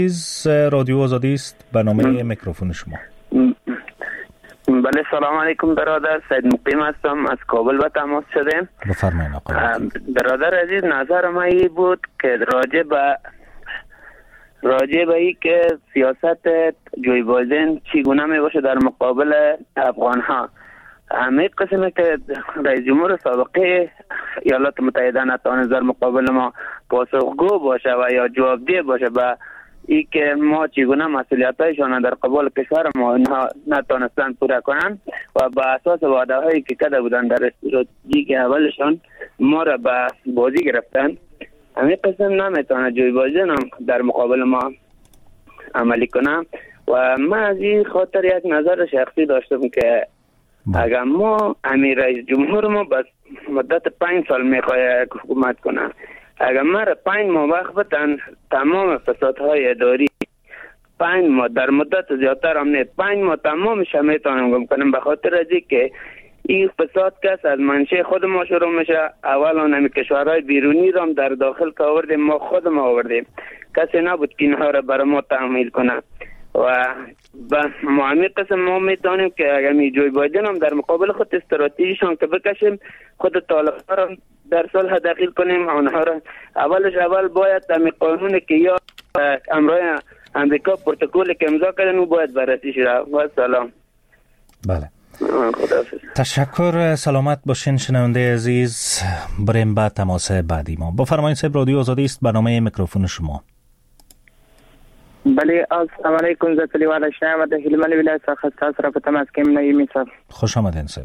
رادیو آزادی است، برنامه میکروفون شما. بله، سلام علیکم برادر. سید مقیم هستم، از کابل به تماس شدیم. بفرمایید آقا. برادر عزیز، نظر ما این بود که راجع به این که سیاست جوی بایدن چگونه می باشه در مقابل افغان ها. همه قسمه که رئیس جمهور سابقه ایالات متحده نتوانست در مقابل ما پاسخگو باشه و یا جوابدهی باشه به ای که ما چگونه مسئولیتایشان در قبال کشور ما نتوانستن پورا کنن و به اساس وعده هایی که کرده بودن در استراتژی اولشان ما را به بازی گرفتن. همین قسم نمیتونه جوی بایدن هم در مقابل ما عملی کنه و من از این خاطر یک نظر شخصی داشتم که اگر ما امیر رئیس جمهور ما بس مدت 5 سال میخواه حکومت کنه، اگر ما را 5 ماه وقت بدن تمام فسادهای اداری 5 ماه در مدت زیادتر هم نه 5 ماه تمامش هم میتونم گم کنم، به خاطر از که این فساد کس از منشه خود ما شروع میشه. اول آنمی کشورهای بیرونی را در داخل که آوردیم، ما خود ما آوردیم، کسی نبود که اینها را برای ما تحمیل کنه و به معمی قسم ما میتونیم که اگر می جوی بایدن هم در مقابل خود استراتژیشان که بکشیم، خود طالبان را در صلح دخیل کنیم. آنها را اول باید در قانون که یا امرای امریکا پروتکل که امضا کردن او باید بررسی شده. و سلام. بله، تشکر. سلامت باشین شنونده عزیز. بریم با تماس بعدی ما. بفرمایید صاحب، رادیو آزادی است، برنامه میکروفون شما. بله، السلام علیکم. زتلی والا شما د هلمند ولایت څخه تاسو را په تماس کې نایمي صاحب. خوش آمدین صاحب.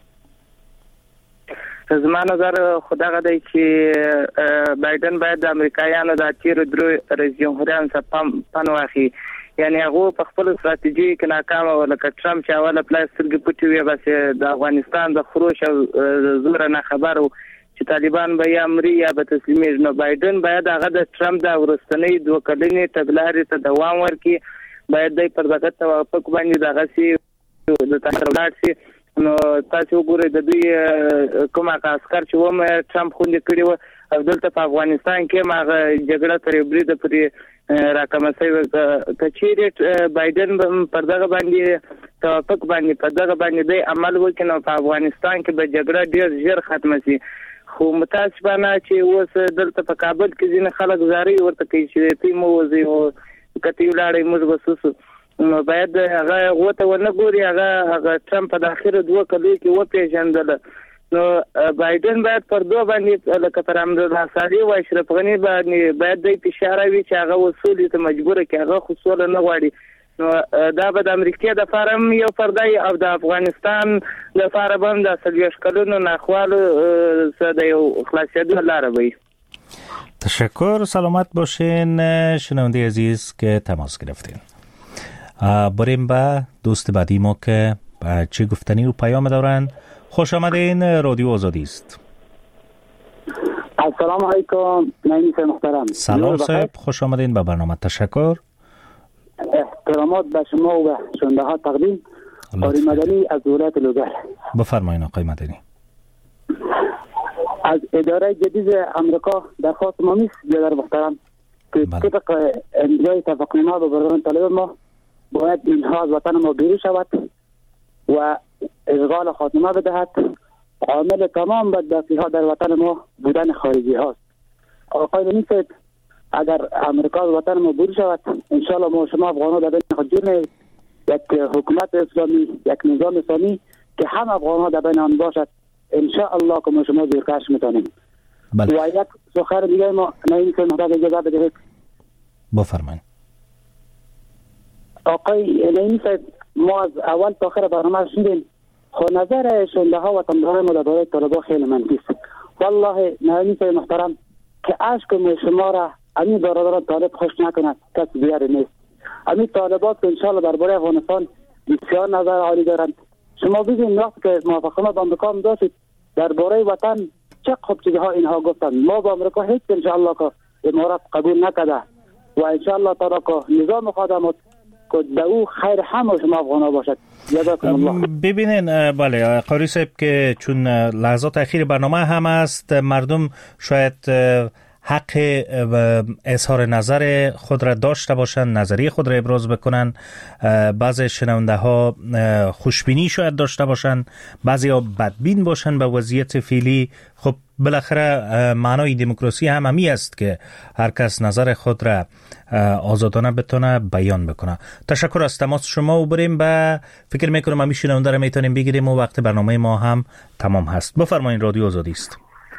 زما نظر خدغه دی چې بایدن باید د امریکایانو د تیر درو رئیس جمهوریان څخه پن واخی، یعنی هغه په خپل استراتیژي کې ناکام او لکه ټرمپ چې اوله پلاستیک پټي وي، بس د افغانستان د خروش او زور نه خبرو چې طالبان به یا امری یا به تسلیمیږي. نو بایدن باید هغه د ټرمپ د ورستنۍ دوه کلنې تګلارې ته دوام ورکړي، باید د پر دغه توافق باندې دغه سي د تاسو سي. نو تاسو وګورئ د دوی کوم عسكر چې ومه ټرمپ خوندې کړی و او دلته په افغانستان کې ماغه جګړه ترې برید پرې راکمسي کچېره بایدن پر دغه باندې توافق باندې په دغه باندې د عمل وکړي، نو په افغانستان کې به جګړه ډیر ژر ختمه شي. خو متاسفانه چې اوس دلته په کابل کې ځینې خلک زاري ورته کوي چې تیمو وزي او کتی ولاړې موږ بسوسو. نو باید هغه غوته ونه ګوري، هغه ټرمپ په داخله دوه کلي کې و پیژندل. نو بایدن باید پر دوه باندې لکه پر امر حسابي او اشرف غنی باید د اشاره وی چې هغه وصول ته مجبور کې هغه خصوصا نه غواړي. نو دا به د امریکا د فارم یو فردای او د افغانستان د فارم هم د سلیش کلونو ناخوالو سره د یو خلاصیدو لاره وي. تشکر. سلامت باشین شنونده عزیز که تماس گرفتین. بریم به دوست بعدی ما که چه گفتنی و پیام دارن. خوش آمدین، رادیو آزادی است. السلام علیکم نایمی محترم. سلام صاحب، خوش آمدین به برنامه. تشکر. احترامات به شما و به شنونده ها تقدیم. آقای مدنی از ولایت لوگر. بفرمایید آقای مدنی. از اداره جدید امریکا درخواست ما میست بیادر محترم که طبق امضای توافقنامه با برادران طالب ما باید اینها از وطن ما بیرون شود و اشغال خاتمه بدهد. عامل تمام بدبختی ها در وطن ما بودن خارجی هاست. آقای نمی‌سید اگر امریکا از وطن ما بیرون شود، انشالله ما شما افغان‌ها در بین خود جور می‌ایم. یک حکومت اسلامی، یک نظام اسلامی که هم افغان‌ها در بین آن باشد، انشالله که ما شما زیرکش می‌تونیم. و یک سخن دیگه ما نمی‌سید محتاج اجازه بدهید. بفرمایید. آقای نمی‌سید ما از اول تا آخر برنامه شنیدیم، خو نظر شنونده و تماشاگران ما درباره طالبان خیلی منفی است. والله نمی‌سید محترم که اشک شما را همین برادران طالب خوش نکند، کس دیگری نیست. همین طالبات که انشاءالله درباره افغانستان بسیار نظر عالی دارند. شما ببینید وقتی که موافقه با آمریکا هم داشتید درباره وطن چه خوب چیزها اینها گفتند. ما با آمریکا هیچ انشاءالله که امارات قبول نکرده و انشاءالله تعالی که نظام خدمات که دو خیر همه شما افغانا باشد. ببینین بله قاری صاحب که چون لحظات اخیر برنامه هم است، مردم شاید حق اظهار نظر خود را داشته باشند، نظریه خود را ابراز بکنن. بعضی شنونده ها خوشبینی شاید داشته باشند، بعضی ها بدبین باشند به وضعیت فعلی. خب بالاخره معنای دموکراسی هم همی است که هر کس نظر خود را آزادانه بتونه بیان بکنه. تشکر از تماس شما و بریم به فکر میکنم همی شنونده را میتونیم بگیریم و وقت برنامه ما هم تمام هست. بفرمایین، رادیو آزادی است.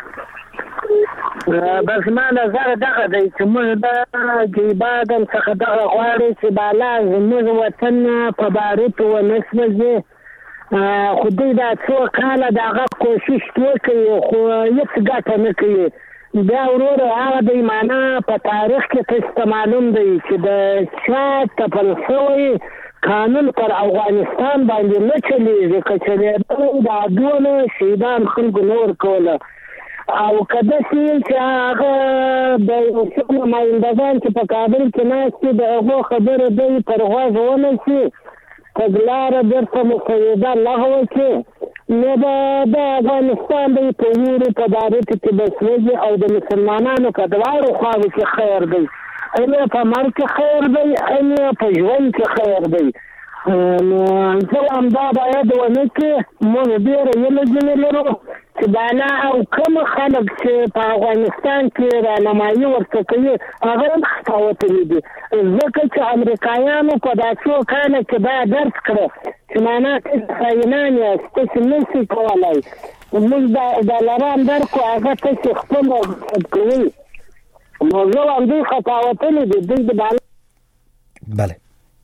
بس ما نظر دغه دی چې موږ د جیبادم څخه دغه غواړو چې بالا زموږ وطن په باروت ونسوځي. خو دوی دا څو کاله دغه کوشش وکړي خو هېڅ ګټه نه کوي. بیا وروره هغه دی معنا په تاریخ کې تاسو معلوم دی چې د چا تپل شوی قانون پر افغانستان باندې نه چلیږي. که چلېدلی دا دونه شهیدان خلکو نور کوله او کده چې هغه د څو نمایندګان چې په کابل کې ناست دي د هغو خبرې دوی پر غوږ ونیسي، تګلاره بیرته مسوده لغوه کړي، نو د افغانستان دی په ویرو په باروتو کې به سوځي او د مسلمانانو په دواړو خواوو کې خیر دی. هم یې په مرګ کې خیر دی، هم یې په ژوند کې خیر دی. نو زه همدا باید ونه کړي. موږ ډېره هیله ځینې لرو چې بالا او کوم خلک چې په افغانستان کې رانمایي ورته کوي هغه هم خطا وتلي دي، ځکه چې امریکایانو په دا څو کاله کې دا درک کړه چې معنا تاسو خاینان یاست، تاسو نشئ کولی. موږ دا لران درکو هغه تاسو خپل کوئ. نو زه هم دوی خطا وتلي دي. دوی د بالا بله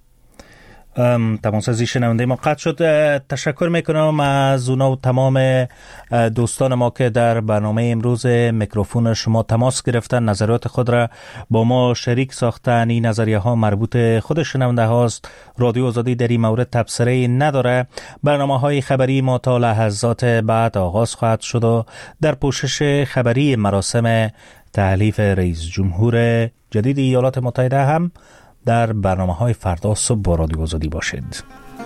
تماس از شنونده ما قطع شد. تشکر میکنم از اونا و تمام دوستان ما که در برنامه امروز میکروفون شما تماس گرفتن، نظریات خود را با ما شریک ساختن. این نظریه ها مربوط خود شنونده هاست. رادیو آزادی در این مورد تبصره نداره. برنامه های خبری ما تا لحظات بعد آغاز خواهد شد و در پوشش خبری مراسم تحلیف رئیس جمهور جدید ایالات متحده هم در برنامه‌های فردا صبح با رادیو آزادی باشید.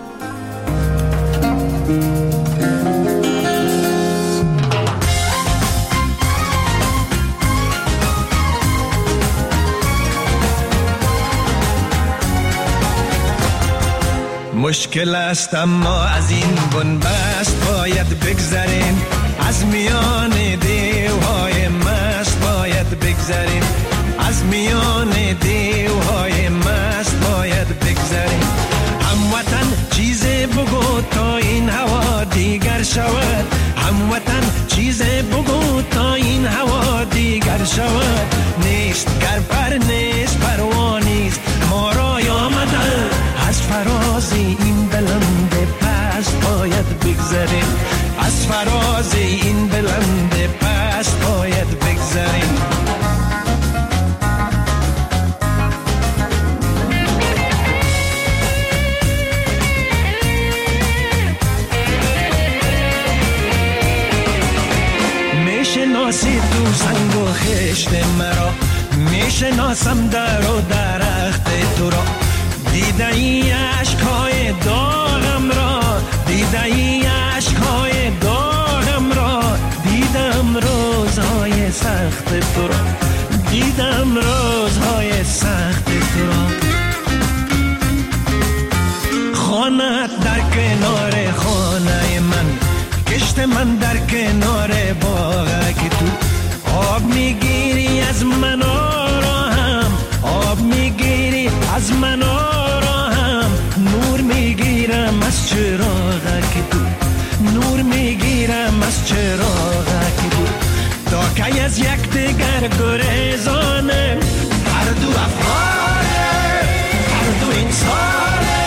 مشکل است اما از این بنبست باید بگذریم، از میان دیوهای مست باید بگذریم، از میان دیوهای مست باید بگذریم. هموطن چیز بگو تا این هوا دیگر شود، هموطن چیز بگو تا این هوا دیگر شود. نیست گر پر نیست پروانیست ما را آمدن، از فراز این بلند پست باید بگذریم، از فراز این بلند پست باید بگذریم. میشناسی تو سنگ و خشت مرا، میشناسم در و درخت تو را. دیده ای عشقهای داغم را، دیده ای عشقهای داغم را. دیدم روزهای سخت تو را، دیدم روزهای سخت تو را. خانه در کنار خانه من، کشت من در کنار باغ که تو آب میگیری از من آرام، آب میگیری از من آرام. نور میگیرم از چراغ که تو، نور میگیرم از چراغ که تو. تا که از یک دیگر گریزانه، هر دو افغانه، هر دو انسانه.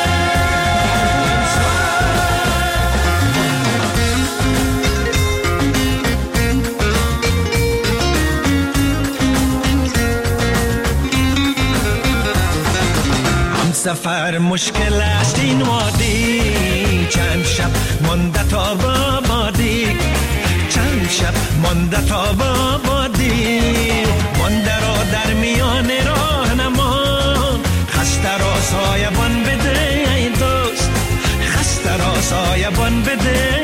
سفر مشکل است این وادی، چند شب مانده تا بادی، چند شب مانده تا بادی. مانده را در میان راهنما، خسته را سایبان بده ای دوست، خسته را سایبان بده